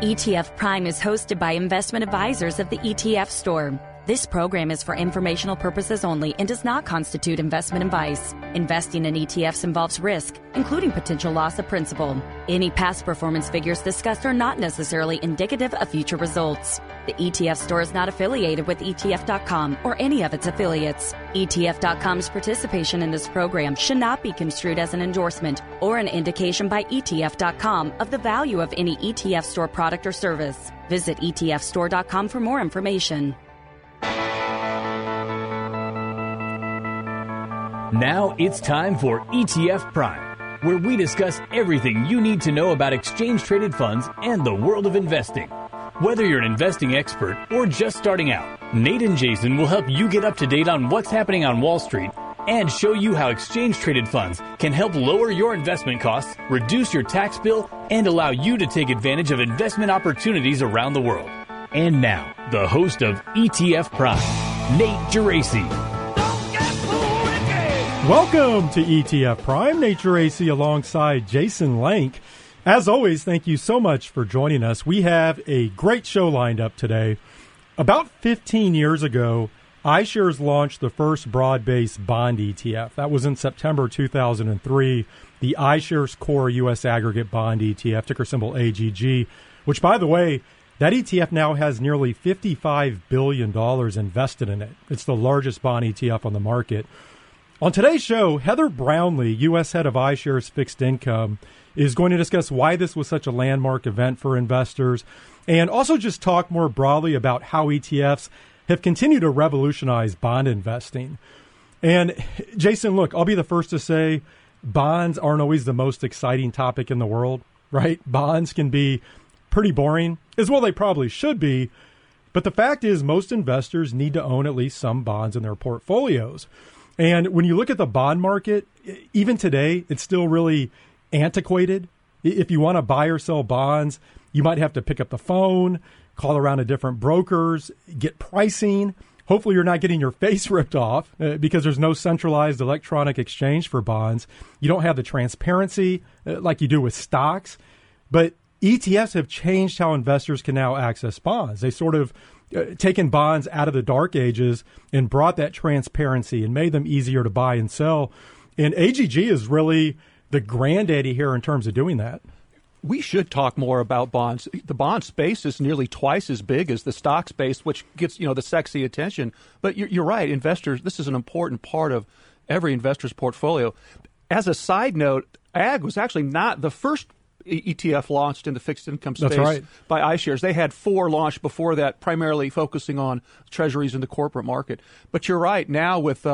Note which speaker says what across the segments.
Speaker 1: ETF Prime is hosted by investment advisors of the ETF Store. This program is for informational purposes only and does not constitute investment advice. Investing in ETFs involves risk, including potential loss of principal. Any past performance figures discussed are not necessarily indicative of future results. The ETF Store is not affiliated with ETF.com or any of its affiliates. ETF.com's participation in this program should not be construed as an endorsement or an indication by ETF.com of the value of any ETF Store product or service. Visit ETFstore.com for more information.
Speaker 2: Now it's time for ETF Prime, where we discuss everything you need to know about exchange-traded funds and the world of investing. Whether you're an investing expert or just starting out, Nate and Jason will help you get up to date on what's happening on Wall Street and show you how exchange-traded funds can help lower your investment costs, reduce your tax bill, and allow you to take advantage of investment opportunities around the world. And now, the host of ETF Prime, Nate Geraci.
Speaker 3: Welcome to ETF Prime. Nate Geraci alongside Jason Lank. As always, thank you so much for joining us. We have a great show lined up today. About 15 years ago, iShares launched the first broad-based bond ETF. That was in September 2003, the iShares Core U.S. Aggregate Bond ETF, ticker symbol AGG, which, by the way, that ETF now has nearly $55 billion invested in it. It's the largest bond ETF on the market. On today's show, Heather Brownlee, U.S. head of iShares Fixed Income, is going to discuss why this was such a landmark event for investors and also just talk more broadly about how ETFs have continued to revolutionize bond investing. And Jason, look, I'll be the first to say bonds aren't always the most exciting topic in the world, right? Bonds can be pretty boring, as well they probably should be. But the fact is most investors need to own at least some bonds in their portfolios. And when you look at the bond market, even today, it's still really antiquated. If you want to buy or sell bonds, you might have to pick up the phone, call around to different brokers, get pricing. Hopefully you're not getting your face ripped off because there's no centralized electronic exchange for bonds. You don't have the transparency like you do with stocks. But ETFs have changed how investors can now access bonds. They sort of taken bonds out of the dark ages and brought that transparency and made them easier to buy and sell. And AGG is really the granddaddy here in terms of doing that.
Speaker 4: We should talk more about bonds. The bond space is nearly twice as big as the stock space, which gets, the sexy attention. But you're right, investors, this is an important part of every investor's portfolio. As a side note, AGG was actually not the first ETF launched in the fixed income space.
Speaker 3: That's right.
Speaker 4: By iShares. They had 4 launched before that, primarily focusing on treasuries in the corporate market. But you're right. Now with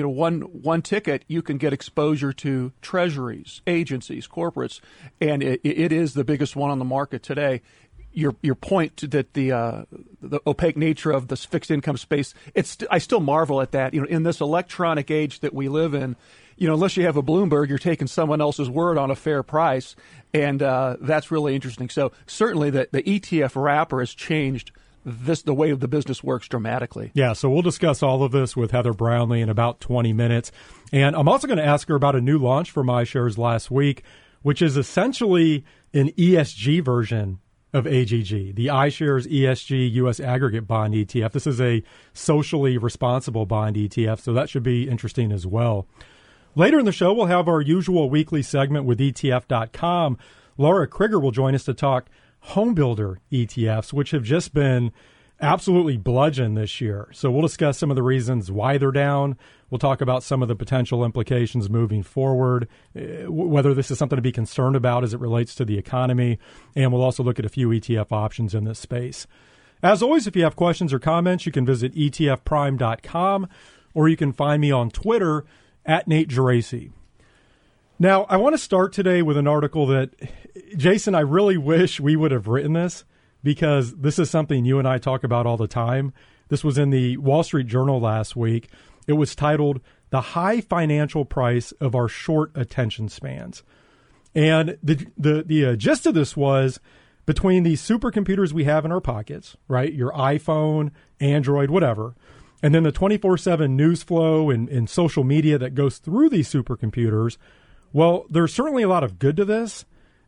Speaker 4: one ticket, you can get exposure to treasuries, agencies, corporates, and it is the biggest one on the market today. Your point that the opaque nature of this fixed income space, I still marvel at that. In this electronic age that we live in, unless you have a Bloomberg, you're taking someone else's word on a fair price, and that's really interesting. So certainly the ETF wrapper has changed the way the business works dramatically.
Speaker 3: Yeah, so we'll discuss all of this with Heather Brownlee in about 20 minutes. And I'm also going to ask her about a new launch from iShares last week, which is essentially an ESG version of AGG, the iShares ESG U.S. Aggregate Bond ETF. This is a socially responsible bond ETF, so that should be interesting as well. Later in the show, we'll have our usual weekly segment with ETF.com. Laura Krieger will join us to talk homebuilder ETFs, which have just been absolutely bludgeoned this year. So we'll discuss some of the reasons why they're down. We'll talk about some of the potential implications moving forward, whether this is something to be concerned about as it relates to the economy. And we'll also look at a few ETF options in this space. As always, if you have questions or comments, you can visit etfprime.com or you can find me on Twitter at Nate Geraci. Now, I want to start today with an article that, Jason, I really wish we would have written this because this is something you and I talk about all the time. This was in the Wall Street Journal last week. It was titled, "The High Financial Price of Our Short Attention Spans." And the gist of this was between these supercomputers we have in our pockets, right, your iPhone, Android, whatever, and then the 24/7 news flow and social media that goes through these supercomputers, well, there's certainly a lot of good to this,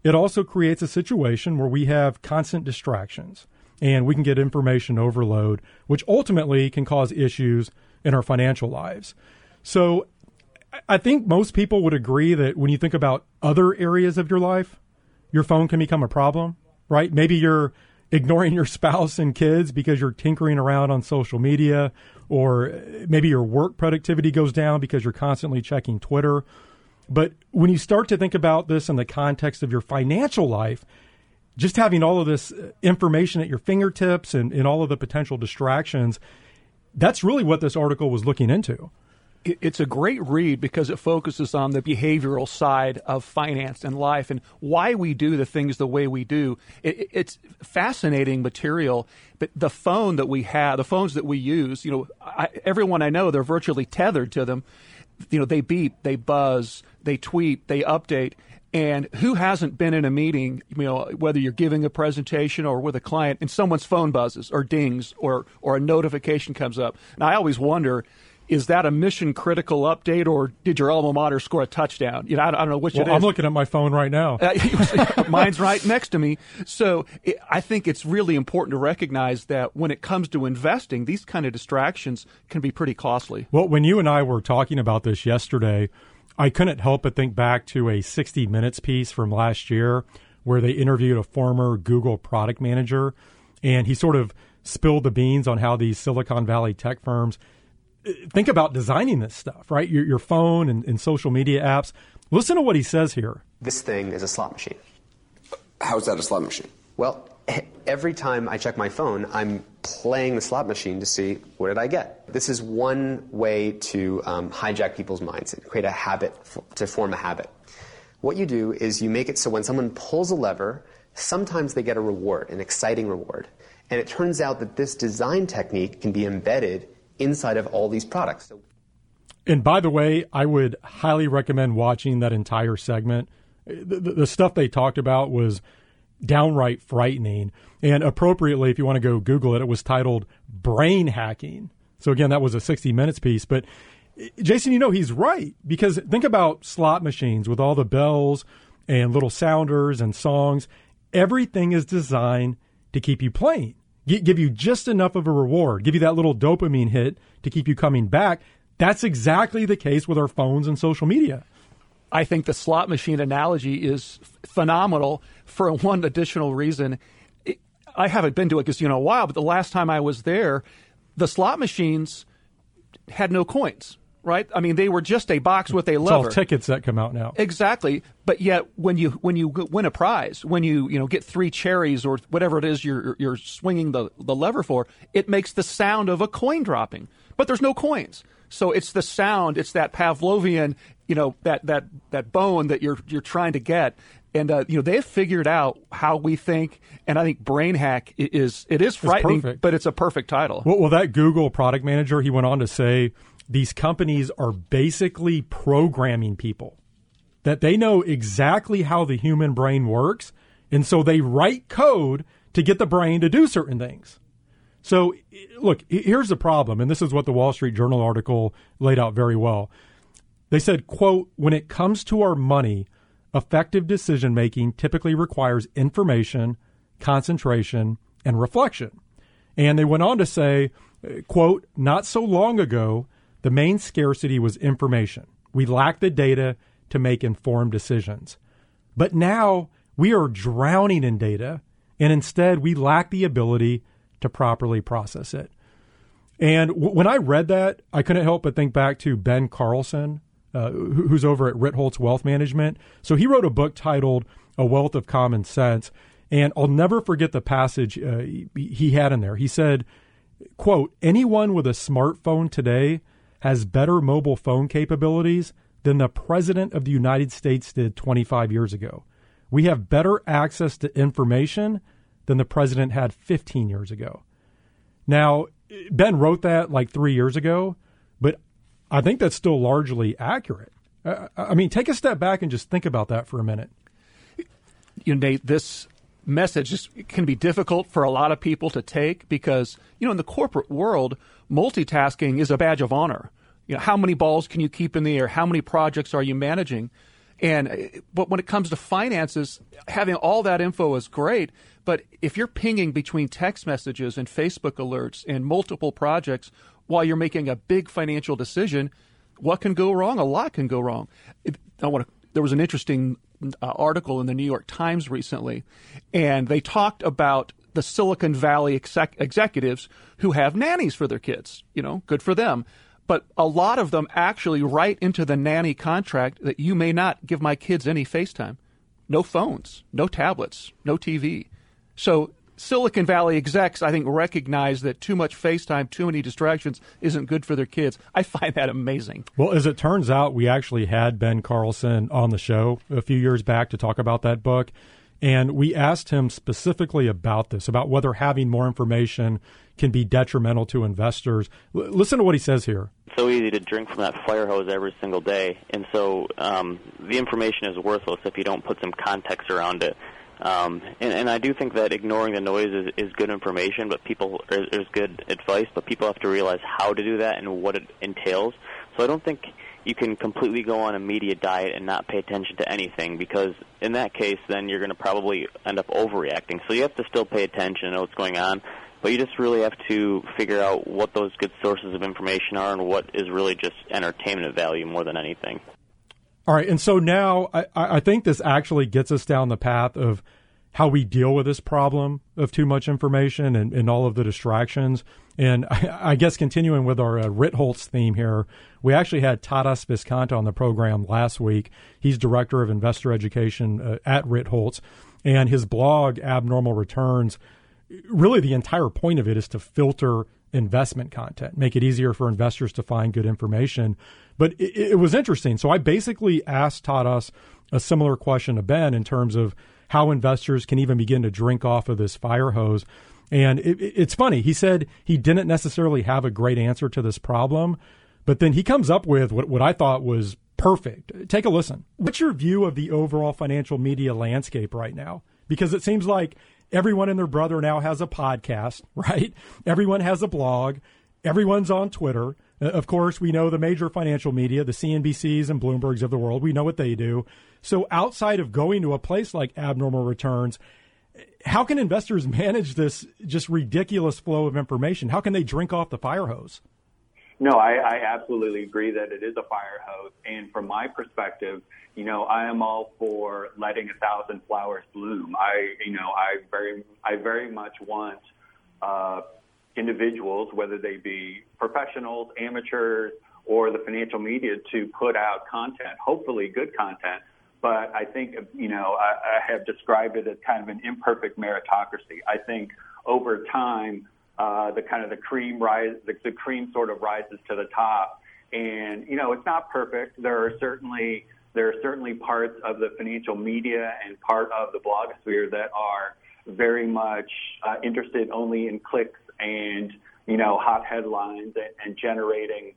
Speaker 3: it also creates a situation where we have constant distractions and we can get information overload, which ultimately can cause issues in our financial lives. So I think most people would agree that when you think about other areas of your life, your phone can become a problem, right? Maybe you're ignoring your spouse and kids because you're tinkering around on social media, or maybe your work productivity goes down because you're constantly checking Twitter. But when you start to think about this in the context of your financial life, just having all of this information at your fingertips and all of the potential distractions, that's really what this article was looking into.
Speaker 4: It's a great read because it focuses on the behavioral side of finance and life and why we do the things the way we do. It's fascinating material. But the phone that we have, the phones that we use, everyone I know, they're virtually tethered to them. They beep, they buzz, they tweet, they update. And who hasn't been in a meeting, whether you're giving a presentation or with a client, and someone's phone buzzes or dings or a notification comes up. And I always wonder, is that a mission critical update, or did your alma mater score a touchdown? I don't know which it is.
Speaker 3: I'm looking at my phone right now.
Speaker 4: Mine's right next to me. So I think it's really important to recognize that when it comes to investing, these kind of distractions can be pretty costly.
Speaker 3: Well, when you and I were talking about this yesterday, I couldn't help but think back to a 60 Minutes piece from last year where they interviewed a former Google product manager, and he sort of spilled the beans on how these Silicon Valley tech firms think about designing this stuff, right? Your phone and social media apps. Listen to what he says here.
Speaker 5: This thing is a slot machine.
Speaker 6: How is that a slot machine?
Speaker 5: Well, every time I check my phone, I'm playing the slot machine to see what did I get. This is one way to hijack people's minds and create a habit, to form a habit. What you do is you make it so when someone pulls a lever, sometimes they get a reward, an exciting reward. And it turns out that this design technique can be embedded inside of all these products.
Speaker 3: And by the way, I would highly recommend watching that entire segment. The stuff they talked about was downright frightening. And appropriately, if you want to go Google it, it was titled Brain Hacking. So again, that was a 60 Minutes piece. But Jason, he's right, because think about slot machines with all the bells and little sounders and songs. Everything is designed to keep you playing. Give you just enough of a reward, give you that little dopamine hit to keep you coming back. That's exactly the case with our phones and social media.
Speaker 4: I think the slot machine analogy is phenomenal for one additional reason. I haven't been to a casino in a while, but the last time I was there, the slot machines had no coins. Right? I mean, they were just a box with a lever.
Speaker 3: It's all tickets that come out now.
Speaker 4: Exactly. But yet, when you win a prize, when you get 3 cherries or whatever it is you're swinging the lever for, it makes the sound of a coin dropping. But there's no coins. So it's the sound. It's that Pavlovian, that bone that you're trying to get. And they've figured out how we think, and I think Brain Hack is frightening, but it's a perfect title.
Speaker 3: Well, that Google product manager, he went on to say, these companies are basically programming people, that they know exactly how the human brain works, and so they write code to get the brain to do certain things. So, look, here's the problem, and this is what the Wall Street Journal article laid out very well. They said, quote, when it comes to our money, effective decision-making typically requires information, concentration, and reflection. And they went on to say, quote, not so long ago, the main scarcity was information. We lacked the data to make informed decisions. But now we are drowning in data, and instead we lack the ability to properly process it. And when I read that, I couldn't help but think back to Ben Carlson, who's over at Ritholtz Wealth Management. So he wrote a book titled A Wealth of Common Sense, and I'll never forget the passage he had in there. He said, quote, anyone with a smartphone today has better mobile phone capabilities than the President of the United States did 25 years ago. We have better access to information than the President had 15 years ago. Now, Ben wrote that like 3 years ago, but I think that's still largely accurate. I mean, take a step back and just think about that for a minute.
Speaker 4: Nate, this message can be difficult for a lot of people to take because, in the corporate world, multitasking is a badge of honor. How many balls can you keep in the air? How many projects are you managing? But when it comes to finances, having all that info is great. But if you're pinging between text messages and Facebook alerts and multiple projects while you're making a big financial decision, what can go wrong? A lot can go wrong. There was an interesting article in the New York Times recently, and they talked about the Silicon Valley executives who have nannies for their kids. Good for them. But a lot of them actually write into the nanny contract that you may not give my kids any FaceTime, no phones, no tablets, no TV. So Silicon Valley execs, I think, recognize that too much FaceTime, too many distractions isn't good for their kids. I find that amazing.
Speaker 3: Well, as it turns out, we actually had Ben Carlson on the show a few years back to talk about that book. And we asked him specifically about this, about whether having more information can be detrimental to investors. Listen to what he says here.
Speaker 7: It's so easy to drink from that fire hose every single day. And so the information is worthless if you don't put some context around it. And I do think that ignoring the noise is good information, but is good advice, but people have to realize how to do that and what it entails. So I don't think you can completely go on a media diet and not pay attention to anything, because in that case, then you're going to probably end up overreacting. So you have to still pay attention and know what's going on, but you just really have to figure out what those good sources of information are and what is really just entertainment value more than anything.
Speaker 3: All right, and so now I think this actually gets us down the path of how we deal with this problem of too much information and all of the distractions. And I guess continuing with our Ritholtz theme here, we actually had Tadas Visconti on the program last week. He's Director of Investor Education at Ritholtz, and his blog, Abnormal Returns, really the entire point of it is to filter investment content, make it easier for investors to find good information. But it was interesting. So I basically asked Tadas a similar question to Ben in terms of how investors can even begin to drink off of this fire hose. And it's funny. He said he didn't necessarily have a great answer to this problem, but then he comes up with what I thought was perfect. Take a listen. What's your view of the overall financial media landscape right now? Because it seems like everyone and their brother now has a podcast, right? Everyone has a blog. Everyone's on Twitter. Of course, we know the major financial media, the CNBCs and Bloombergs of the world. We know what they do. So outside of going to a place like Abnormal Returns, how can investors manage this just ridiculous flow of information? How can they drink off the fire hose?
Speaker 8: No, I absolutely agree that it is a fire hose. And from my perspective, I am all for letting 1,000 flowers bloom. I very much want individuals, whether they be professionals, amateurs, or the financial media, to put out content, hopefully good content. But I think, I have described it as kind of an imperfect meritocracy. I think over time, the cream sort of rises to the top. And, it's not perfect. There are certainly parts of the financial media and part of the blogosphere that are very much interested only in clicks and, hot headlines and generating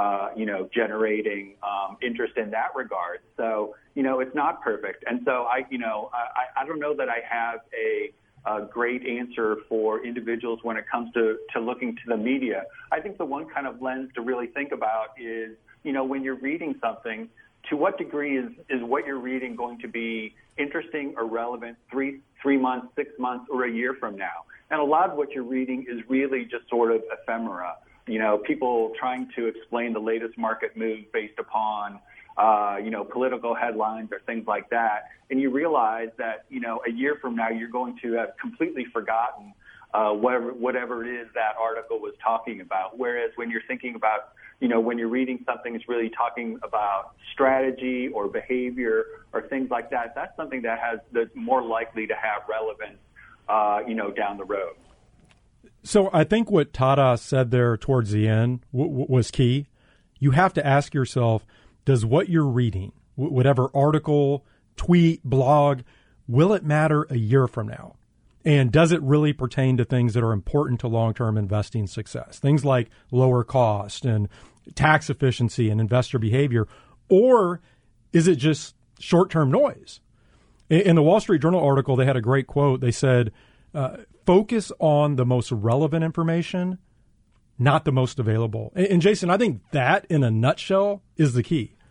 Speaker 8: interest in that regard. So, it's not perfect. And so I don't know that I have a great answer for individuals when it comes to looking to the media. I think the one kind of lens to really think about is, when you're reading something, to what degree is what you're reading going to be interesting or relevant 3 months, 6 months, or a year from now? And a lot of what you're reading is really just sort of ephemera. People trying to explain the latest market move based upon, political headlines or things like that. And you realize that, a year from now, you're going to have completely forgotten whatever it is that article was talking about. Whereas when you're thinking about, when you're reading something that's really talking about strategy or behavior or things like that, that's something that's more likely to have relevance, down the road.
Speaker 3: So I think what Tadas said there towards the end was key. You have to ask yourself, does what you're reading, whatever article, tweet, blog, will it matter a year from now? And does it really pertain to things that are important to long-term investing success? Things like lower cost and tax efficiency and investor behavior, or is it just short-term noise? In the Wall Street Journal article, they had a great quote. They said, focus on the most relevant information, not the most available. And Jason, I think that in a nutshell is the key.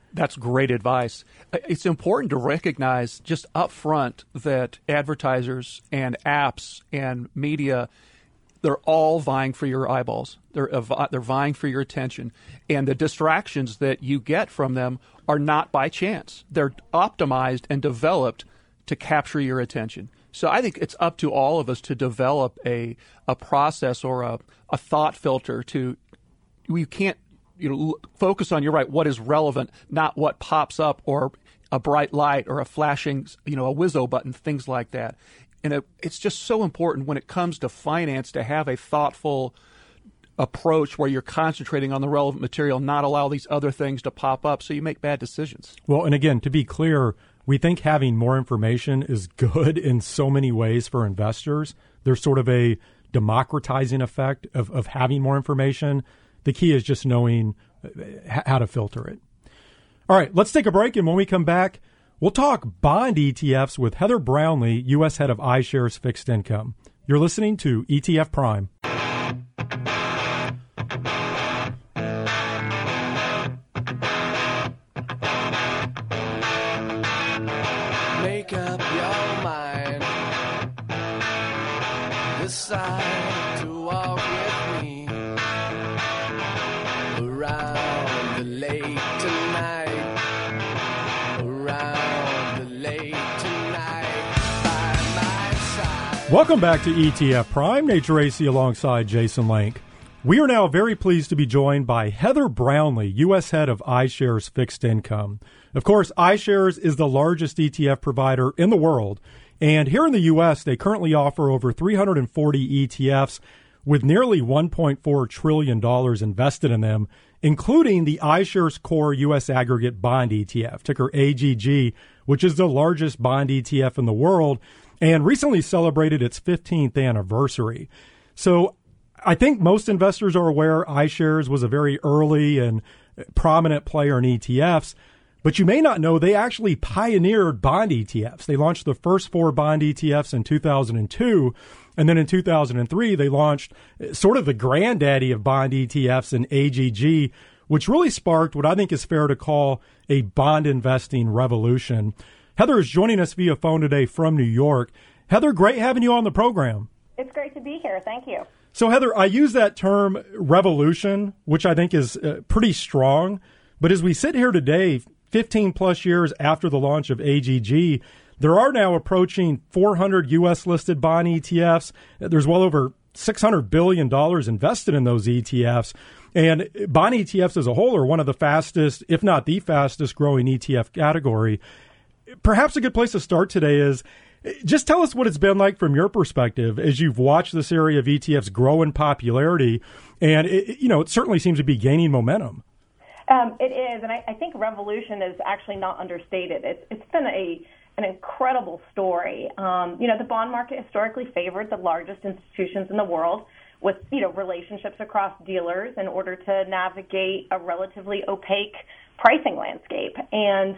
Speaker 4: That's great advice. It's important to recognize just up front that advertisers and apps and media, they're all vying for your eyeballs. They're vying for your attention. And the distractions that you get from them are not by chance. They're optimized and developed to capture your attention. So I think it's up to all of us to develop a process or a thought filter to, you can't focus on, you're right, what is relevant, not what pops up or a bright light or a flashing, a Wizzo button, things like that. And it's just so important when it comes to finance to have a thoughtful approach where you're concentrating on the relevant material, not allow these other things to pop up so you make bad decisions.
Speaker 3: Well, and again, to be clear, we think having more information is good in so many ways for investors. There's sort of a democratizing effect of having more information. The key is just knowing how to filter it. All right, let's take a break, and when we come back, we'll talk bond ETFs with Heather Brownlee, U.S. head of iShares Fixed Income. You're listening to ETF Prime.
Speaker 9: Make up your mind, decide to walk with me around the lake tonight, around the lake tonight, by my side.
Speaker 3: Welcome back to ETF Prime. Nate Geraci alongside Jason Lank. We are now very pleased to be joined by Heather Brownlee, U.S. head of iShares Fixed Income. Of course, iShares is the largest ETF provider in the world. And here in the U.S., they currently offer over 340 ETFs with nearly $1.4 trillion invested in them, including the iShares Core U.S. Aggregate Bond ETF, ticker AGG, which is the largest bond ETF in the world and recently celebrated its 15th anniversary. So I think most investors are aware iShares was a very early and prominent player in ETFs, but you may not know they actually pioneered bond ETFs. They launched the first 4 bond ETFs in 2002, and then in 2003 they launched sort of the granddaddy of bond ETFs in AGG, which really sparked what I think is fair to call a bond investing revolution. Heather is joining us via phone today from New York. Heather, great having you on the program.
Speaker 10: It's great to be here. Thank you.
Speaker 3: So, Heather, I use that term revolution, which I think is pretty strong. But as we sit here today, 15 plus years after the launch of AGG, there are now approaching 400 U.S. listed bond ETFs. There's well over $600 billion invested in those ETFs. And bond ETFs as a whole are one of the fastest, if not the fastest growing ETF category. Perhaps a good place to start today is just tell us what it's been like from your perspective as you've watched this area of ETFs grow in popularity. And, it certainly seems to be gaining momentum.
Speaker 10: It is, and I think revolution is actually not understated. It's been an incredible story. The bond market historically favored the largest institutions in the world with, relationships across dealers in order to navigate a relatively opaque pricing landscape. And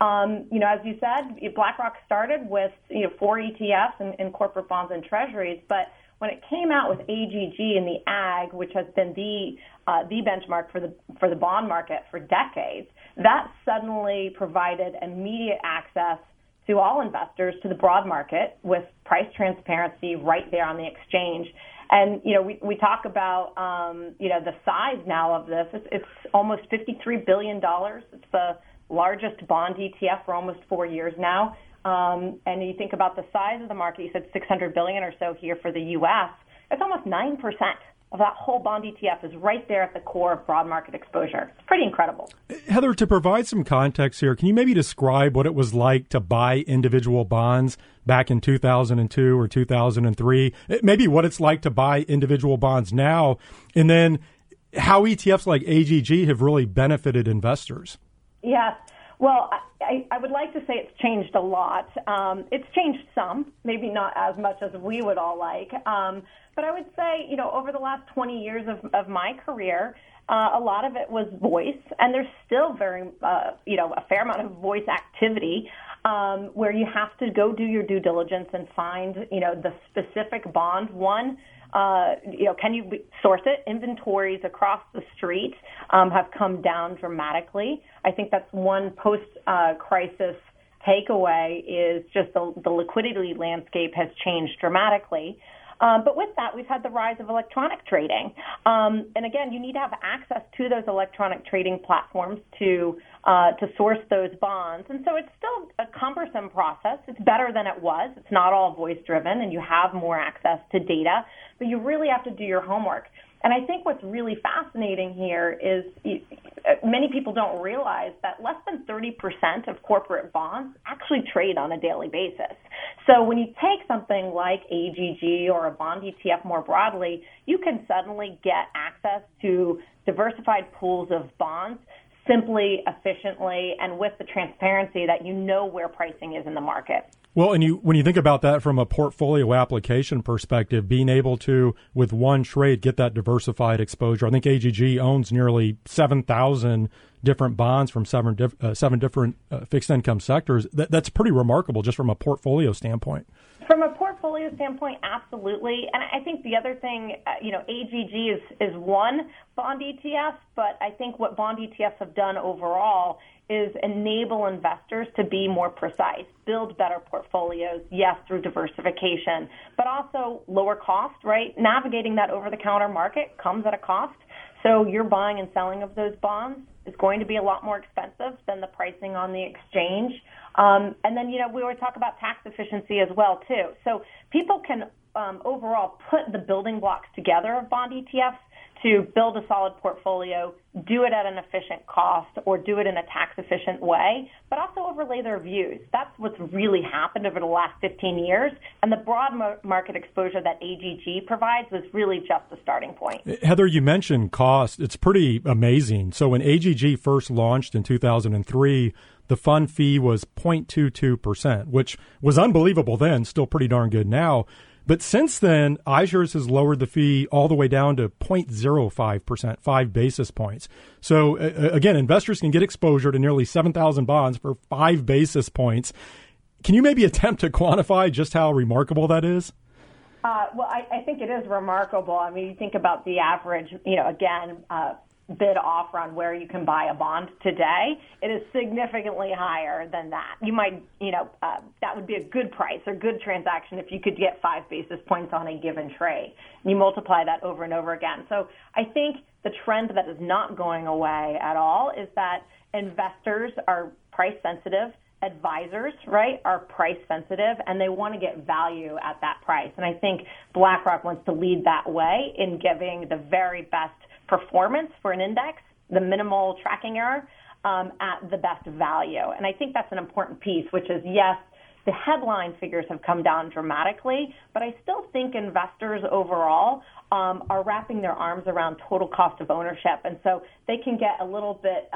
Speaker 10: as you said, BlackRock started with 4 ETFs in corporate bonds and treasuries, but when it came out with AGG and the AG, which has been the benchmark for the bond market for decades, that suddenly provided immediate access to all investors to the broad market with price transparency right there on the exchange. And we talk about the size now of this. It's almost $53 billion. It's the largest bond ETF for almost 4 years now. And you think about the size of the market, you said $600 billion or so here for the U.S. It's almost 9% of that whole bond ETF is right there at the core of broad market exposure. It's pretty incredible.
Speaker 3: Heather, to provide some context here, can you maybe describe what it was like to buy individual bonds back in 2002 or 2003? Maybe what it's like to buy individual bonds now, and then how ETFs like AGG have really benefited investors.
Speaker 10: Yes. Well, I would like to say it's changed a lot. It's changed some, maybe not as much as we would all like. But I would say, over the last 20 years of my career, a lot of it was voice, and there's still a fair amount of voice activity where you have to go do your due diligence and find, the specific bond. One, Can you source it? Inventories across the street have come down dramatically. I think that's one post-crisis takeaway is just the liquidity landscape has changed dramatically. But with that, we've had the rise of electronic trading. And again, you need to have access to those electronic trading platforms to source those bonds. And so it's still a cumbersome process. It's better than it was. It's not all voice-driven, and you have more access to data, but you really have to do your homework. And I think what's really fascinating here is many people don't realize that less than 30% of corporate bonds actually trade on a daily basis. So when you take something like AGG or a bond ETF more broadly, you can suddenly get access to diversified pools of bonds simply, efficiently, and with the transparency that you know where pricing is in the market.
Speaker 3: Well, and when you think about that from a portfolio application perspective, being able to, with one trade, get that diversified exposure. I think AGG owns nearly 7,000 different bonds from seven different fixed income sectors. That's pretty remarkable just from a portfolio standpoint.
Speaker 10: From a portfolio standpoint, absolutely. And I think the other thing, AGG is one bond ETF, but I think what bond ETFs have done overall is enable investors to be more precise, build better portfolios, yes, through diversification, but also lower cost, right? Navigating that over-the-counter market comes at a cost. So your buying and selling of those bonds is going to be a lot more expensive than the pricing on the exchange. And then, we always talk about tax efficiency as well, too. So people can overall put the building blocks together of bond ETFs to build a solid portfolio, do it at an efficient cost, or do it in a tax-efficient way, but also overlay their views. That's what's really happened over the last 15 years, and the broad market exposure that AGG provides was really just the starting point.
Speaker 3: Heather, you mentioned cost. It's pretty amazing. So when AGG first launched in 2003, the fund fee was 0.22%, which was unbelievable then, still pretty darn good now. But since then, iShares has lowered the fee all the way down to 0.05%, 5 basis points. So again, investors can get exposure to nearly 7,000 bonds for 5 basis points. Can you maybe attempt to quantify just how remarkable that is?
Speaker 10: Well, I think it is remarkable. I mean, you think about the average, bid offer on where you can buy a bond today, it is significantly higher than that. You might, that would be a good price or good transaction if you could get 5 basis points on a given trade. You multiply that over and over again. So I think the trend that is not going away at all is that investors are price sensitive. Advisors, right, are price sensitive, and they want to get value at that price. And I think BlackRock wants to lead that way in giving the very best performance for an index, the minimal tracking error, at the best value. And I think that's an important piece, which is, yes, the headline figures have come down dramatically, but I still think investors overall are wrapping their arms around total cost of ownership. And so they can get a little bit,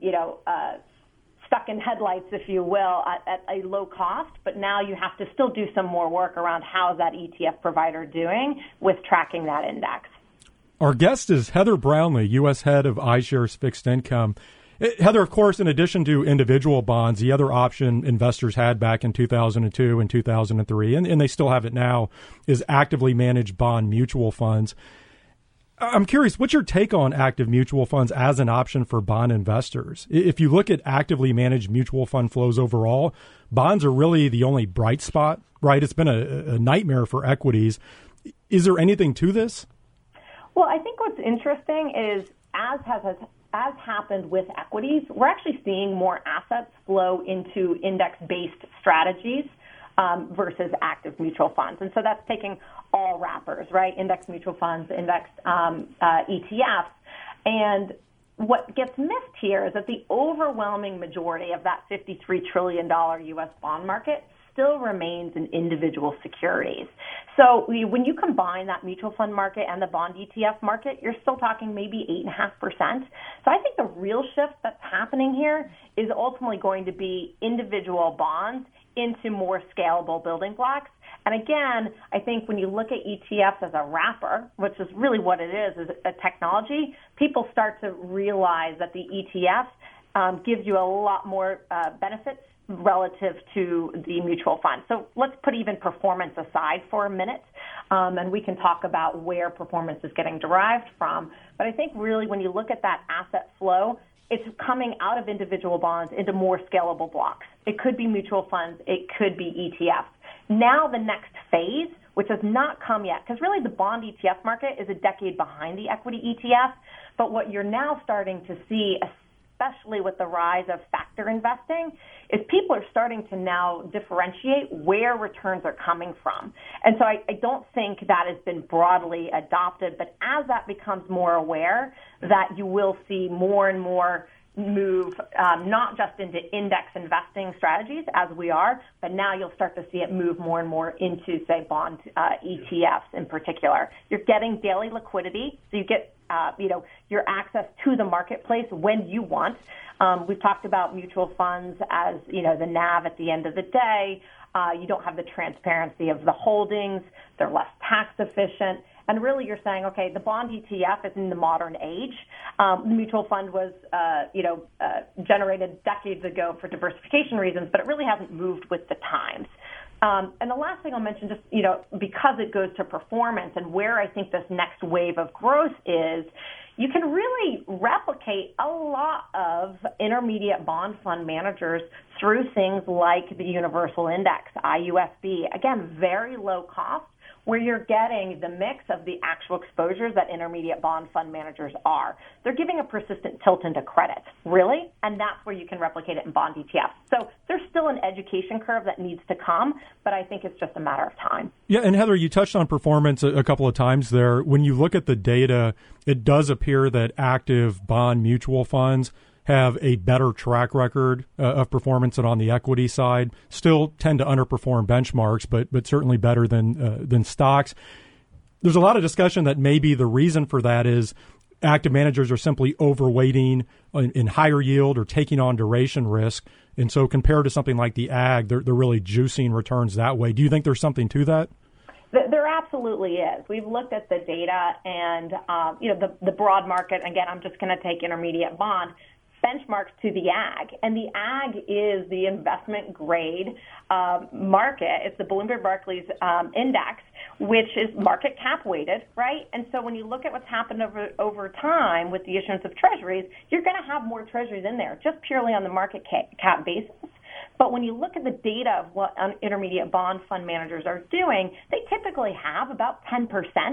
Speaker 10: stuck in headlights, if you will, at a low cost, but now you have to still do some more work around how is that ETF provider doing with tracking that index.
Speaker 3: Our guest is Heather Brownlee, U.S. head of iShares Fixed Income. Heather, of course, in addition to individual bonds, the other option investors had back in 2002 and 2003, and they still have it now, is actively managed bond mutual funds. I'm curious, what's your take on active mutual funds as an option for bond investors? If you look at actively managed mutual fund flows overall, bonds are really the only bright spot, right? It's been a nightmare for equities. Is there anything to this?
Speaker 10: Well, I think what's interesting is, as happened with equities, we're actually seeing more assets flow into index-based strategies versus active mutual funds. And so that's taking all wrappers, right? Index mutual funds, index ETFs. And what gets missed here is that the overwhelming majority of that $53 trillion U.S. bond market still remains in individual securities. So when you combine that mutual fund market and the bond ETF market, you're still talking maybe 8.5%. So I think the real shift that's happening here is ultimately going to be individual bonds into more scalable building blocks. And again, I think when you look at ETFs as a wrapper, which is really what it is a technology, people start to realize that the ETF gives you a lot more benefits relative to the mutual fund. So let's put even performance aside for a minute, and we can talk about where performance is getting derived from. But I think really when you look at that asset flow, it's coming out of individual bonds into more scalable blocks. It could be mutual funds. It could be ETFs. Now the next phase, which has not come yet, because really the bond ETF market is a decade behind the equity ETF, but what you're now starting to see, especially with the rise of factor investing, is people are starting to now differentiate where returns are coming from. And so I don't think that has been broadly adopted, but as that becomes more aware, that you will see more and more move not just into index investing strategies as we are, but now you'll start to see it move more and more into, say, bond ETFs in particular. You're getting daily liquidity, so you get your access to the marketplace when you want. We've talked about mutual funds as, the NAV at the end of the day. You don't have the transparency of the holdings. They're less tax efficient. And really you're saying, okay, the bond ETF is in the modern age. The mutual fund was, generated decades ago for diversification reasons, but it really hasn't moved with the times. And the last thing I'll mention, just, because it goes to performance and where I think this next wave of growth is, you can really replicate a lot of intermediate bond fund managers through things like the Universal Index, IUSB. Again, very low cost, where you're getting the mix of the actual exposures that intermediate bond fund managers are. They're giving a persistent tilt into credit, really, and that's where you can replicate it in bond ETFs. So there's still an education curve that needs to come, but I think it's just a matter of time.
Speaker 3: Yeah, and Heather, you touched on performance a couple of times there. When you look at the data, it does appear that active bond mutual funds have a better track record of performance than on the equity side. Still tend to underperform benchmarks, but certainly better than stocks. There's a lot of discussion that maybe the reason for that is active managers are simply overweighting in higher yield or taking on duration risk. And so compared to something like the ag, they're really juicing returns that way. Do you think there's something to that?
Speaker 10: There absolutely is. We've looked at the data and, the broad market. Again, I'm just going to take intermediate bond benchmarks to the ag, and the ag is the investment grade market. It's the Bloomberg Barclays index, which is market cap weighted, right? And so when you look at what's happened over time with the issuance of treasuries, you're going to have more treasuries in there, just purely on the market cap basis. But when you look at the data of what intermediate bond fund managers are doing, they typically have about 10%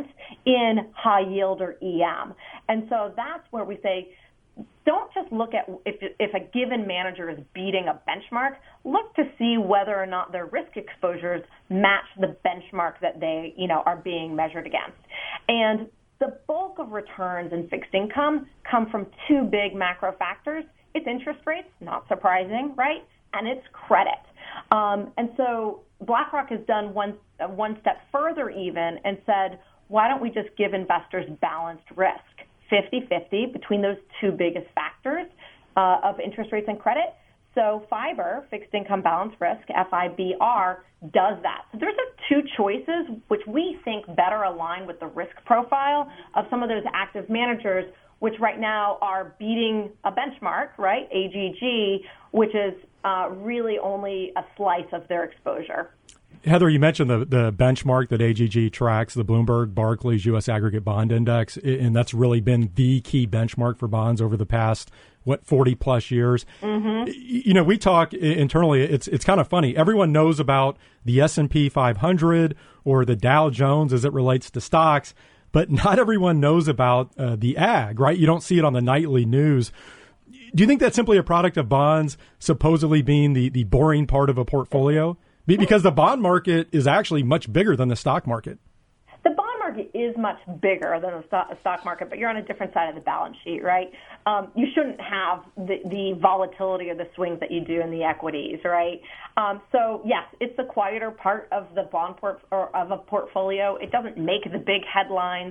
Speaker 10: in high yield or EM. And so that's where we say, don't just look at if a given manager is beating a benchmark. Look to see whether or not their risk exposures match the benchmark that they, are being measured against. And the bulk of returns in fixed income come from two big macro factors. It's interest rates, not surprising, right? And it's credit. And so BlackRock has done one step further even and said, why don't we just give investors balanced risk? 50-50 between those two biggest factors of interest rates and credit. So FIBR, fixed income balance risk, FIBR, does that. So there's two choices which we think better align with the risk profile of some of those active managers, which right now are beating a benchmark, right, AGG, which is really only a slice of their exposure.
Speaker 3: Heather, you mentioned the benchmark that AGG tracks, the Bloomberg Barclays U.S. Aggregate Bond Index, and that's really been the key benchmark for bonds over the past, 40-plus years. Mm-hmm. We talk internally, it's kind of funny. Everyone knows about the S&P 500 or the Dow Jones as it relates to stocks, but not everyone knows about the ag, right? You don't see it on the nightly news. Do you think that's simply a product of bonds supposedly being the boring part of a portfolio? Because the bond market is actually much bigger than the stock market.
Speaker 10: The bond market is much bigger than the stock market, but you're on a different side of the balance sheet, right? You shouldn't have the volatility or the swings that you do in the equities, right? So, yes, it's the quieter part of the bond of a portfolio. It doesn't make the big headlines,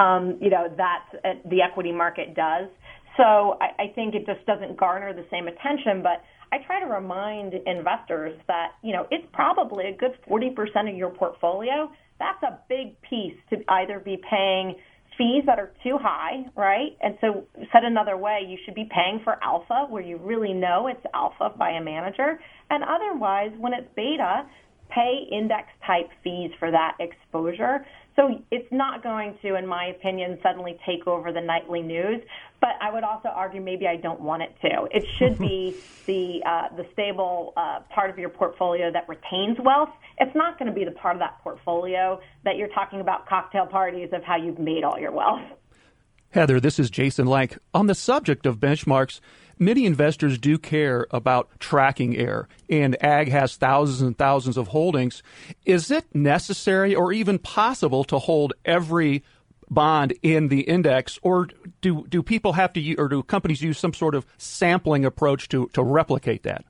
Speaker 10: that the equity market does. So I think it just doesn't garner the same attention, but I try to remind investors that, it's probably a good 40% of your portfolio. That's a big piece to either be paying fees that are too high, right? And so said another way, you should be paying for alpha where you really know it's alpha by a manager. And otherwise, when it's beta, pay index-type fees for that exposure. So it's not going to, in my opinion, suddenly take over the nightly news. But I would also argue maybe I don't want it to. It should be the stable part of your portfolio that retains wealth. It's not going to be the part of that portfolio that you're talking about cocktail parties of how you've made all your wealth.
Speaker 4: Heather, this is Jason Lank. On the subject of benchmarks, many investors do care about tracking error, and AG has thousands and thousands of holdings. Is it necessary or even possible to hold every bond in the index, or do people have to, or do companies use some sort of sampling approach to replicate that?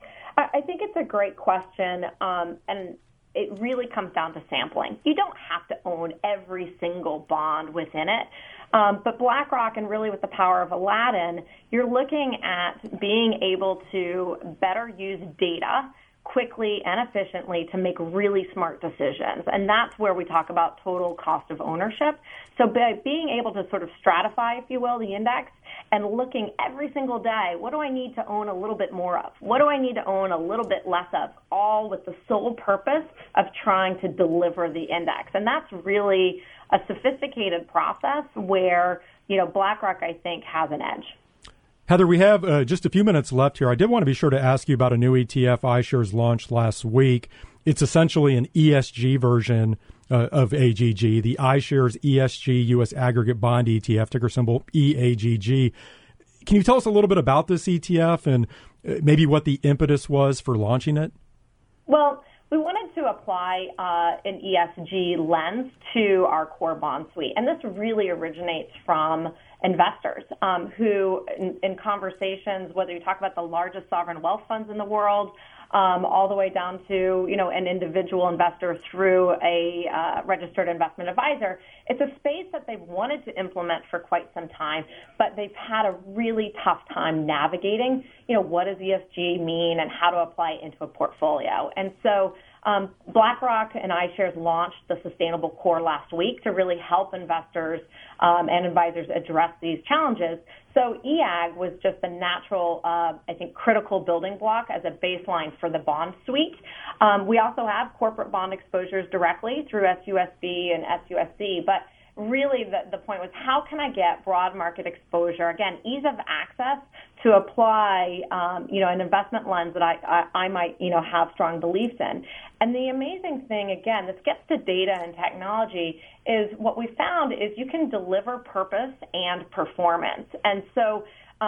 Speaker 10: I think it's a great question, and it really comes down to sampling. You don't have to own every single bond within it. But BlackRock, and really with the power of Aladdin, you're looking at being able to better use data quickly and efficiently to make really smart decisions. And that's where we talk about total cost of ownership. So by being able to sort of stratify, if you will, the index and looking every single day, what do I need to own a little bit more of? What do I need to own a little bit less of? All with the sole purpose of trying to deliver the index. And that's really a sophisticated process where, BlackRock, I think, has an edge.
Speaker 3: Heather, we have just a few minutes left here. I did want to be sure to ask you about a new ETF iShares launched last week. It's essentially an ESG version of AGG, the iShares ESG U.S. Aggregate Bond ETF, ticker symbol EAGG. Can you tell us a little bit about this ETF and maybe what the impetus was for launching it?
Speaker 10: Well, we wanted to apply an ESG lens to our core bond suite, and this really originates from investors who, in conversations, whether you talk about the largest sovereign wealth funds in the world, all the way down to an individual investor through a registered investment advisor, it's a space that they've wanted to implement for quite some time, but they've had a really tough time navigating. What does ESG mean and how to apply it into a portfolio? And so BlackRock and iShares launched the Sustainable Core last week to really help investors and advisors address these challenges. So EAG was just a natural, critical building block as a baseline for the bond suite. We also have corporate bond exposures directly through SUSB and SUSC, but really the point was, how can I get broad market exposure? Again, ease of access to apply, an investment lens that I might, have strong beliefs in. And the amazing thing, again, this gets to data and technology, is what we found is you can deliver purpose and performance. And so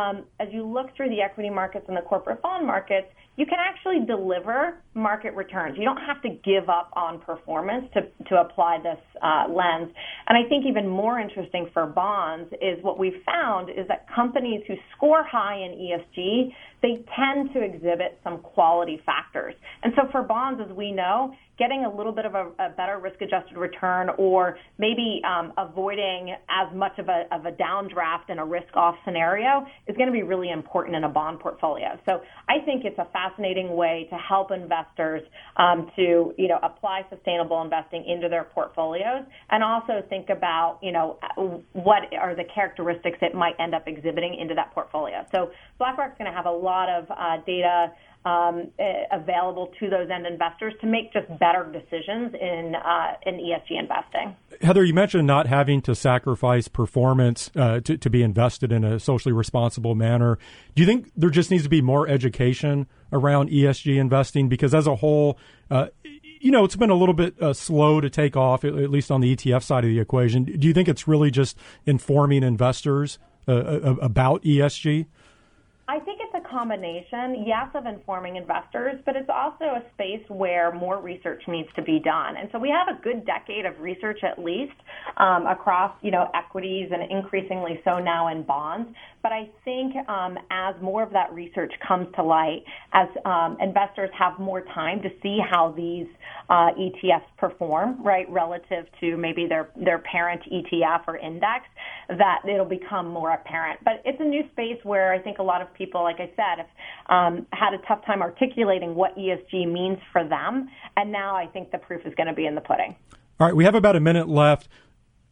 Speaker 10: as you look through the equity markets and the corporate bond markets, you can actually deliver market returns. You don't have to give up on performance to apply this lens. And I think even more interesting for bonds is what we've found is that companies who score high in ESG, they tend to exhibit some quality factors. And so for bonds, as we know, getting a little bit of a better risk-adjusted return, or maybe avoiding as much of a downdraft in a risk-off scenario, is going to be really important in a bond portfolio. So I think it's a fascinating way to help investors to apply sustainable investing into their portfolios, and also think about what are the characteristics it might end up exhibiting into that portfolio. So BlackRock's going to have a lot of data available to those end investors to make just better decisions in ESG investing.
Speaker 3: Heather, you mentioned not having to sacrifice performance to be invested in a socially responsible manner. Do you think there just needs to be more education around ESG investing? Because as a whole, it's been a little bit slow to take off, at least on the ETF side of the equation. Do you think it's really just informing investors about ESG?
Speaker 10: I think it's a combination, yes, of informing investors, but it's also a space where more research needs to be done. And so we have a good decade of research, at least, across, equities and increasingly so now in bonds. But I think as more of that research comes to light, as investors have more time to see how these ETFs perform, right, relative to maybe their parent ETF or index, that it'll become more apparent. But it's a new space where I think a lot of people, like I said, have had a tough time articulating what ESG means for them. And now I think the proof is going to be in the pudding.
Speaker 3: All right, we have about a minute left.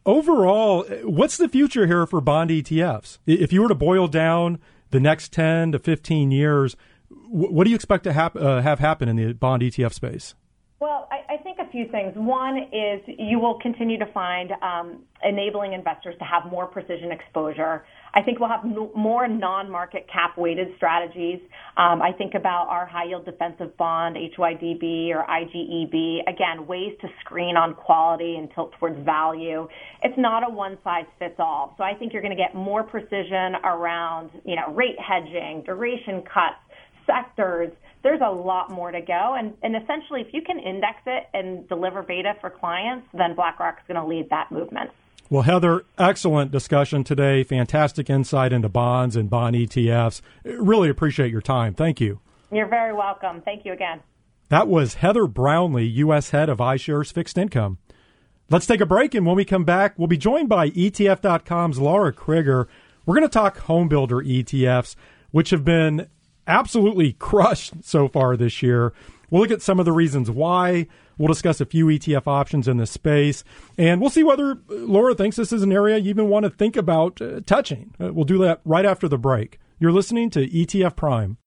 Speaker 3: Overall, what's the future here for bond ETFs? If you were to boil down the next 10 to 15 years, what do you expect to have happen in the bond ETF space?
Speaker 10: Well, I think a few things. One is you will continue to find enabling investors to have more precision exposure. I think we'll have more non-market cap weighted strategies. I think about our high yield defensive bond, HYDB or IGEB. Again, ways to screen on quality and tilt towards value. It's not a one size fits all. So I think you're going to get more precision around, rate hedging, duration cuts, sectors. There's a lot more to go. And essentially, if you can index it and deliver beta for clients, then BlackRock's going to lead that movement.
Speaker 3: Well, Heather, excellent discussion today. Fantastic insight into bonds and bond ETFs. Really appreciate your time. Thank you.
Speaker 10: You're very welcome. Thank you again.
Speaker 3: That was Heather Brownlee, U.S. head of iShares Fixed Income. Let's take a break, and when we come back, we'll be joined by ETF.com's Laura Krieger. We're going to talk home builder ETFs, which have been absolutely crushed so far this year. We'll look at some of the reasons why. We'll discuss a few ETF options in the space, and we'll see whether Laura thinks this is an area you even want to think about touching. We'll do that right after the break. You're listening to ETF Prime.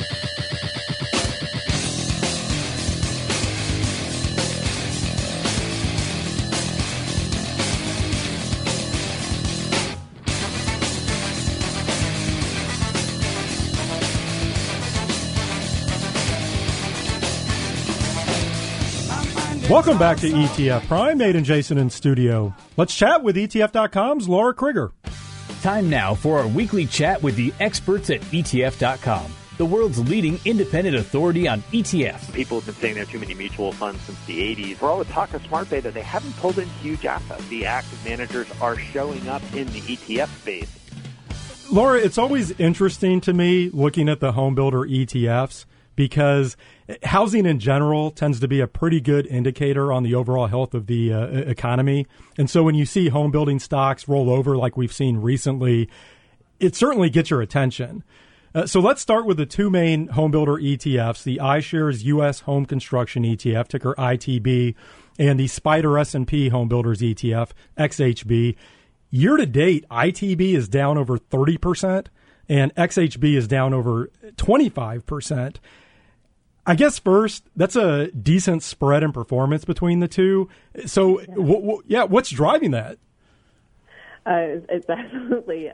Speaker 3: Welcome back to ETF Prime. Nate and Jason in studio. Let's chat with ETF.com's Laura Krieger.
Speaker 2: Time now for our weekly chat with the experts at ETF.com, the world's leading independent authority on ETFs.
Speaker 11: People have been saying there are too many mutual funds since the 80s. For all the talk of smart beta, they haven't pulled in huge assets. The active managers are showing up in the ETF space.
Speaker 3: Laura, it's always interesting to me looking at the home builder ETFs because housing in general tends to be a pretty good indicator on the overall health of the economy. And so when you see home building stocks roll over like we've seen recently, it certainly gets your attention. So let's start with the two main home builder ETFs, the iShares U.S. Home Construction ETF, ticker ITB, and the Spider S&P Home Builders ETF, XHB. Year to date, ITB is down over 30%, and XHB is down over 25%. I guess first, that's a decent spread in performance between the two. So, what's driving that?
Speaker 12: It's absolutely.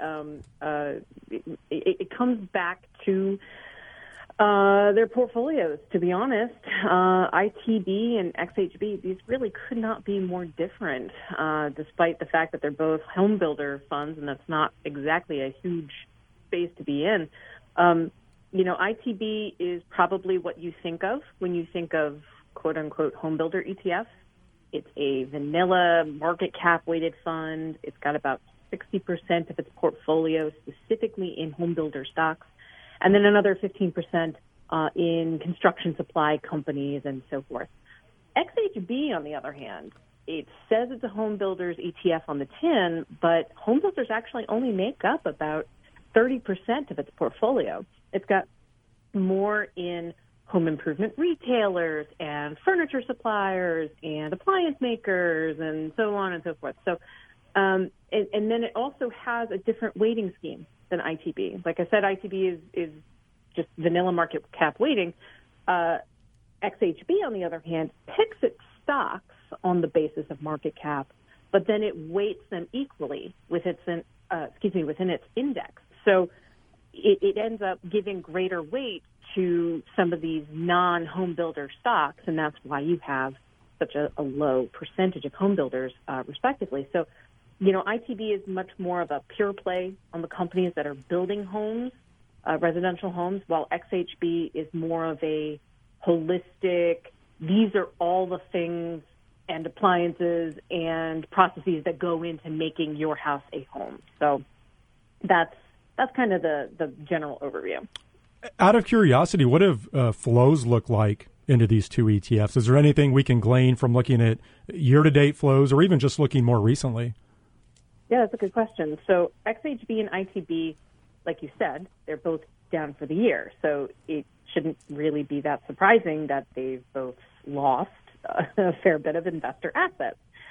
Speaker 12: It comes back to their portfolios, to be honest. ITB and XHB, these really could not be more different, despite the fact that they're both home builder funds, and that's not exactly a huge space to be in. ITB is probably what you think of when you think of quote-unquote home builder ETFs. It's a vanilla market cap weighted fund. It's got about 60% of its portfolio specifically in home builder stocks, and then another 15% in construction supply companies and so forth. XHB, on the other hand, it says it's a home builders ETF on the tin, but home builders actually only make up about 30% of its portfolio. It's got more in home improvement retailers and furniture suppliers and appliance makers and so on and so forth. So, and then it also has a different weighting scheme than ITB. Like I said, ITB is just vanilla market cap weighting. XHB, on the other hand, picks its stocks on the basis of market cap, but then it weights them equally within its index. So it ends up giving greater weight to some of these non-home builder stocks, and that's why you have such a low percentage of home builders, respectively. So, ITB is much more of a pure play on the companies that are building homes, residential homes, while XHB is more of a holistic, these are all the things and appliances and processes that go into making your house a home. So that's kind of the general overview.
Speaker 3: Out of curiosity, what have flows look like into these two ETFs? Is there anything we can glean from looking at year-to-date flows or even just looking more recently?
Speaker 12: Yeah, that's a good question. So XHB and ITB, like you said, they're both down for the year. So it shouldn't really be that surprising that they've both lost a fair bit of investor assets.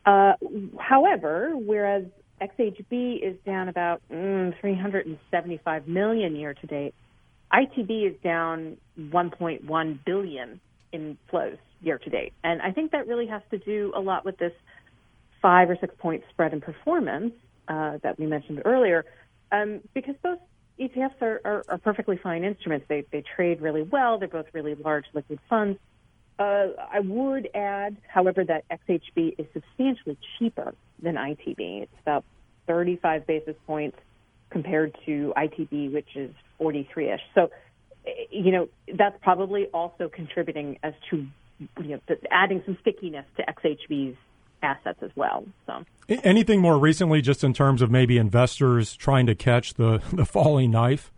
Speaker 12: However, whereas XHB is down about 375 million year to date, ITB is down 1.1 billion in flows year to date. And I think that really has to do a lot with this 5 or 6 point spread in performance that we mentioned earlier, because both ETFs are perfectly fine instruments. They trade really well. They're both really large liquid funds. I would add, however, that XHB is substantially cheaper than ITB. It's about 35 basis points compared to ITB, which is 43-ish. So, that's probably also contributing as to, adding some stickiness to XHB's assets as well. So,
Speaker 3: anything more recently, just in terms of maybe investors trying to catch the falling knife?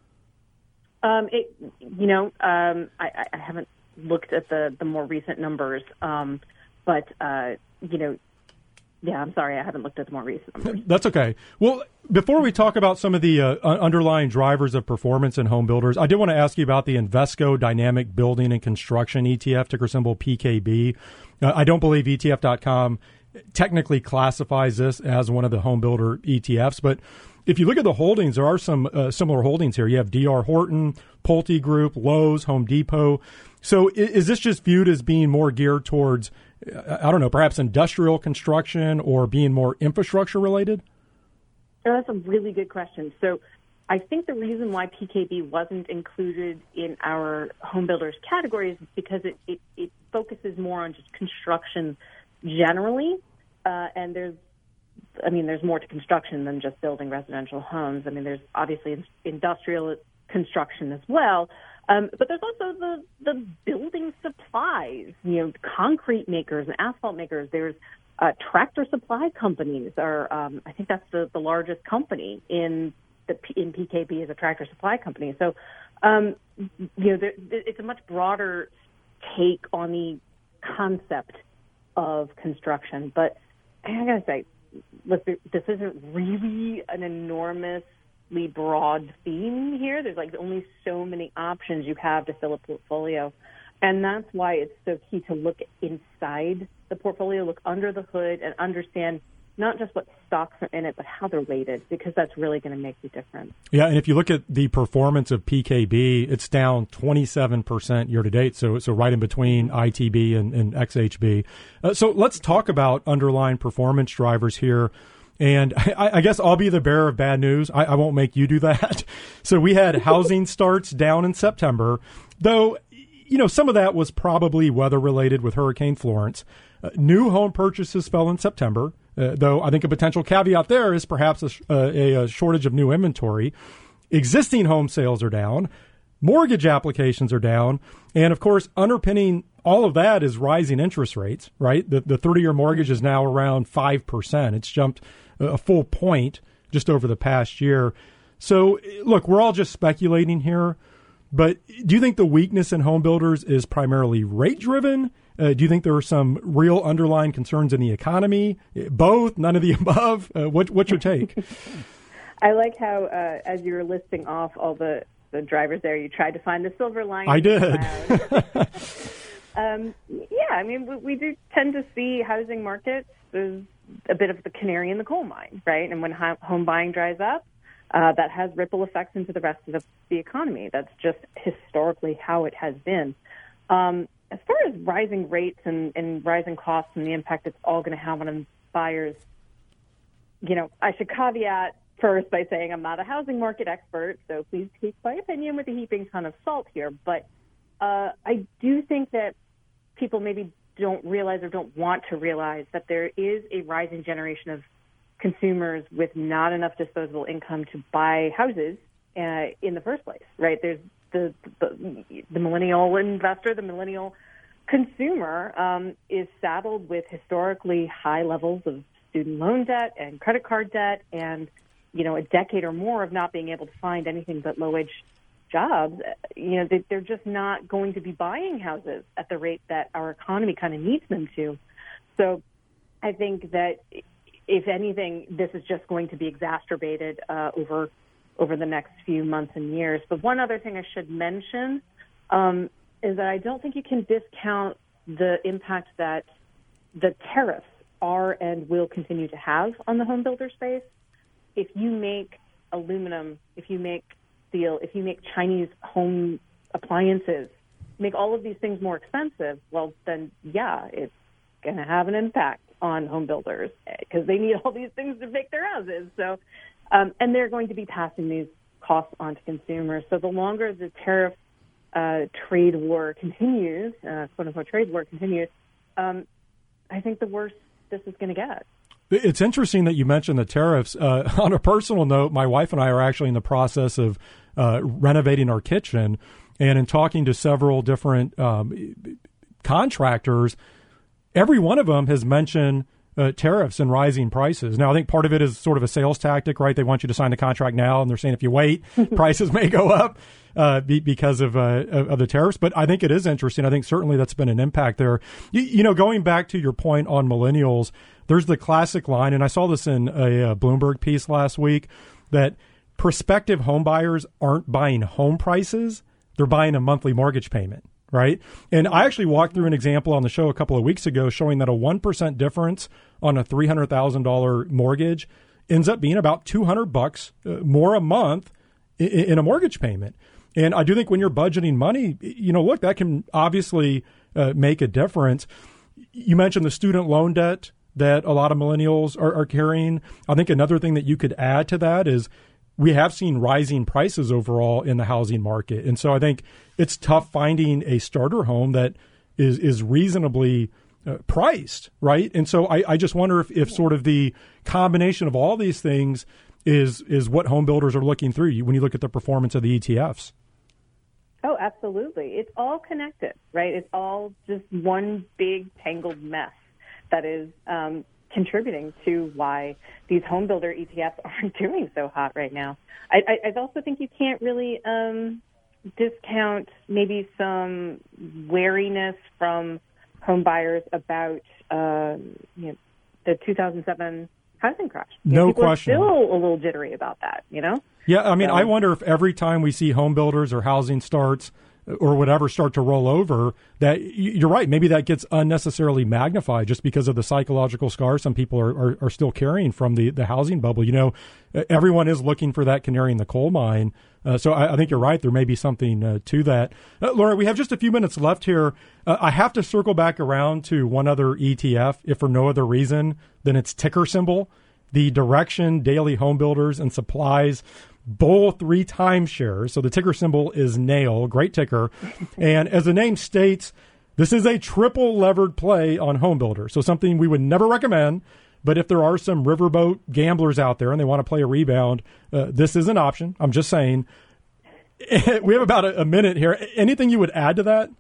Speaker 12: I haven't looked at the more recent numbers, but I'm sorry, I haven't looked at the more recent numbers.
Speaker 3: That's okay. Well, before we talk about some of the underlying drivers of performance in home builders, I did want to ask you about the Invesco Dynamic Building and Construction ETF, ticker symbol PKB. I don't believe ETF.com technically classifies this as one of the home builder ETFs, but if you look at the holdings, there are some similar holdings here. You have D.R. Horton, Pulte Group, Lowe's, Home Depot. So is this just viewed as being more geared towards, perhaps industrial construction or being more infrastructure related?
Speaker 12: Oh, that's a really good question. So I think the reason why PKB wasn't included in our home builders category is because it focuses more on just construction generally, and there's more to construction than just building residential homes. I mean, there's obviously industrial construction as well, but there's also the building supplies, concrete makers and asphalt makers. There's tractor supply companies I think that's the largest company in PKB is a tractor supply company. So, it's a much broader take on the concept of construction. But I gotta say, look, this isn't really an enormously broad theme here. There's only so many options you have to fill a portfolio. And that's why it's so key to look inside the portfolio, look under the hood, and understand not just what stocks are in it, but how they're weighted, because that's really going to make the difference.
Speaker 3: Yeah, and if you look at the performance of PKB, it's down 27% year to date, so right in between ITB and XHB. So let's talk about underlying performance drivers here. And I guess I'll be the bearer of bad news. I won't make you do that. So we had housing starts down in September, though, some of that was probably weather-related with Hurricane Florence. New home purchases fell in September, though I think a potential caveat there is perhaps a shortage of new inventory. Existing home sales are down. Mortgage applications are down. And, of course, underpinning all of that is rising interest rates, right? The 30-year mortgage is now around 5%. It's jumped a full point just over the past year. So, look, we're all just speculating here. But do you think the weakness in home builders is primarily rate-driven? Do you think there are some real underlying concerns in the economy? Both? None of the above? What's your take?
Speaker 12: I like how, as you were listing off all the drivers there, you tried to find the silver lining.
Speaker 3: I did.
Speaker 12: We do tend to see housing markets as a bit of the canary in the coal mine, right? And when home buying dries up, that has ripple effects into the rest of the economy. That's just historically how it has been. As far as rising rates and rising costs and the impact it's all going to have on buyers, I should caveat first by saying I'm not a housing market expert, so please take my opinion with a heaping ton of salt here. But I do think that people maybe don't realize or don't want to realize that there is a rising generation of consumers with not enough disposable income to buy houses in the first place, right? There's the millennial investor, the millennial consumer is saddled with historically high levels of student loan debt and credit card debt and, a decade or more of not being able to find anything but low-wage jobs. They're just not going to be buying houses at the rate that our economy kind of needs them to. So I think that if anything, this is just going to be exacerbated over the next few months and years. But one other thing I should mention is that I don't think you can discount the impact that the tariffs are and will continue to have on the home builder space. If you make aluminum, if you make steel, if you make Chinese home appliances, make all of these things more expensive, well, then, yeah, it's going to have an impact on home builders because they need all these things to make their houses. So, and they're going to be passing these costs on to consumers. So the longer the tariff trade war continues, quote-unquote trade war continues, I think the worse this is going to get.
Speaker 3: It's interesting that you mentioned the tariffs. On a personal note, my wife and I are actually in the process of renovating our kitchen. And in talking to several different contractors, every one of them has mentioned tariffs and rising prices. Now, I think part of it is sort of a sales tactic, right? They want you to sign the contract now, and they're saying if you wait, prices may go up because of the tariffs. But I think it is interesting. I think certainly that's been an impact there. You know, going back to your point on millennials, there's the classic line, and I saw this in a Bloomberg piece last week, that prospective home buyers aren't buying home prices. They're buying a monthly mortgage payment, right? And I actually walked through an example on the show a couple of weeks ago showing that a 1% difference on a $300,000 mortgage ends up being about $200 more a month in a mortgage payment. And I do think when you're budgeting money, you know, look, that can obviously make a difference. You mentioned the student loan debt that a lot of millennials are carrying. I think another thing that you could add to that is we have seen rising prices overall in the housing market. And so I think it's tough finding a starter home that is reasonably priced, right? And so I just wonder if sort of the combination of all these things is what home builders are looking through when you look at the performance of the ETFs.
Speaker 12: Oh, absolutely. It's all connected, right? It's all just one big tangled mess that is contributing to why these home builder ETFs aren't doing so hot right now. I also think you can't really discount maybe some wariness from home buyers about the 2007 housing crash.
Speaker 3: No
Speaker 12: people
Speaker 3: question.
Speaker 12: are still a little jittery about that, you know?
Speaker 3: Yeah, I mean, I wonder if every time we see home builders or housing starts or whatever start to roll over, that you're right, maybe that gets unnecessarily magnified just because of the psychological scars some people are still carrying from the housing bubble. You know, everyone is looking for that canary in the coal mine. So I think you're right. There may be something to that. Laura, we have just a few minutes left here. I have to circle back around to one other ETF, if for no other reason than its ticker symbol, the Direxion Daily Home Builders and Supplies Bull 3 timeshares. So the ticker symbol is NAIL, great ticker. And as the name states, this is a triple levered play on home builders. So something we would never recommend. But if there are some riverboat gamblers out there and they want to play a rebound, this is an option. I'm just saying. We have about a minute here. Anything you would add to that?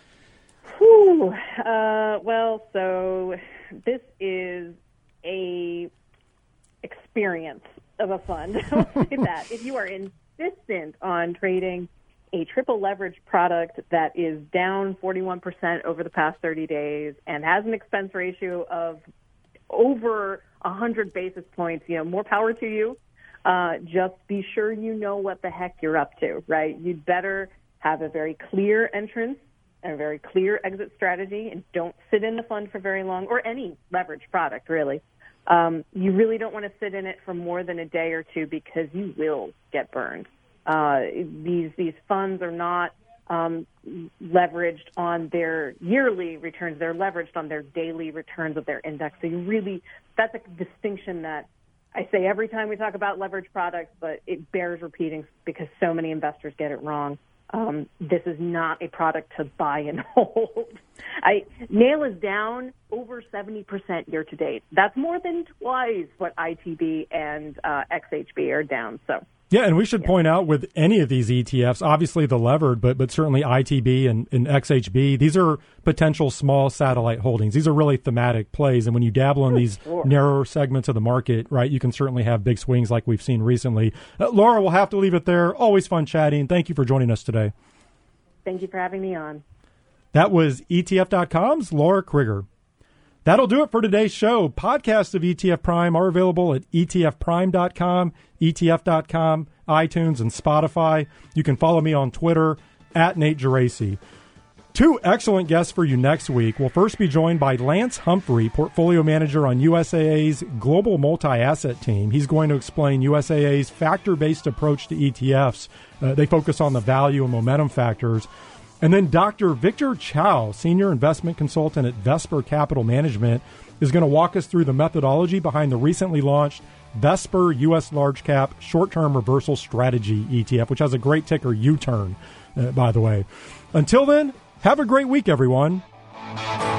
Speaker 12: Whew. Well, so this is a experience of a fund. I'll say that. If you are insistent on trading a triple leverage product that is down 41% over the past 30 days and has an expense ratio of over 100 basis points, you know, more power to you. Just be sure you know what the heck you're up to, right? You'd better have a very clear entrance and a very clear exit strategy, and don't sit in the fund for very long, or any leverage product, really. You really don't want to sit in it for more than a day or two because you will get burned. These funds are not leveraged on their yearly returns. They're leveraged on their daily returns of their index. So that's a distinction that I say every time we talk about leverage products, but it bears repeating because so many investors get it wrong. This is not a product to buy and hold. NAIL is down over 70% year to date. That's more than twice what ITB and XHB are down. So.
Speaker 3: Yeah, and we should point out with any of these ETFs, obviously the levered, but certainly ITB and XHB, these are potential small satellite holdings. These are really thematic plays. And when you dabble in these narrower segments of the market, right, you can certainly have big swings like we've seen recently. Laura, we'll have to leave it there. Always fun chatting. Thank you for joining us today.
Speaker 12: Thank you for having me on. That
Speaker 3: was ETF.com's Laura Krigger. That'll do it for today's show. Podcasts of ETF Prime are available at etfprime.com, etf.com, iTunes, and Spotify. You can follow me on Twitter, @Nate Geraci. Two excellent guests for you next week. We'll first be joined by Lance Humphrey, portfolio manager on USAA's global multi-asset team. He's going to explain USAA's factor-based approach to ETFs. They focus on the value and momentum factors. And then Dr. Victor Chow, senior investment consultant at Vesper Capital Management, is going to walk us through the methodology behind the recently launched Vesper U.S. Large Cap Short-Term Reversal Strategy ETF, which has a great ticker, U-Turn, by the way. Until then, have a great week, everyone.